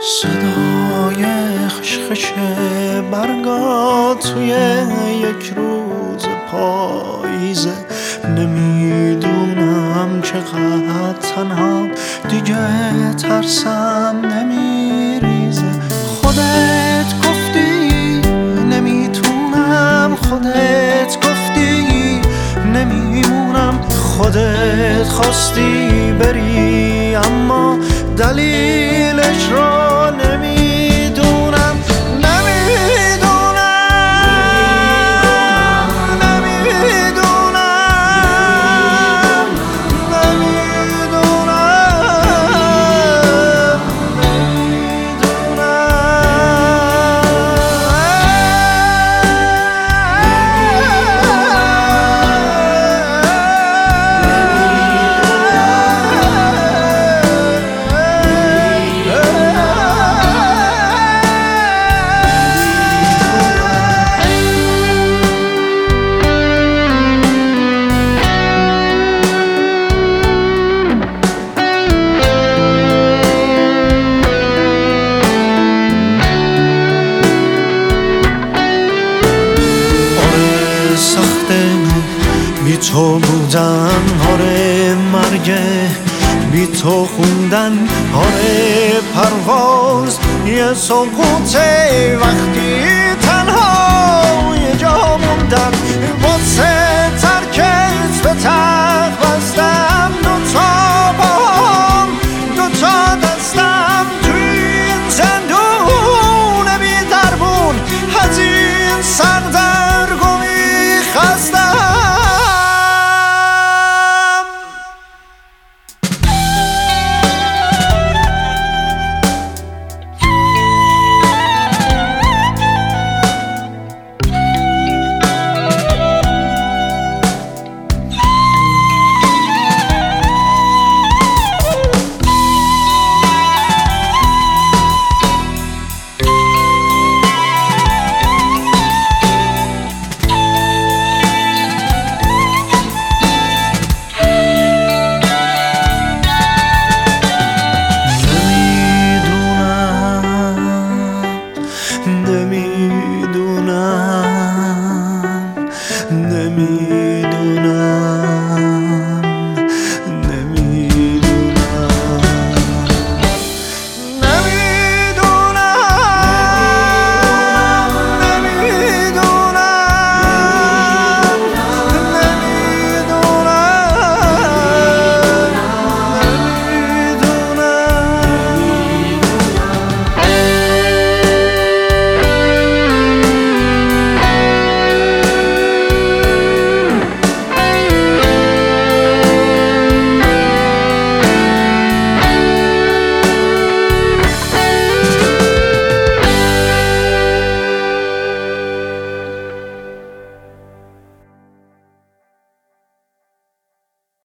صدای خشخش برگا توی یک روز پاییزه. نمیدونم چقدر تنها دیگه ترسم نمیریزه. خودت گفتی نمیتونم، خودت گفتی نمیمونم، خودت خواستی بری اما دلیلش رو نمیدونم. بی تو بودن، آره مرگه بی تو خوندن، آره پرواز یه سقوطه وقتی تنها یه جا موندن واسه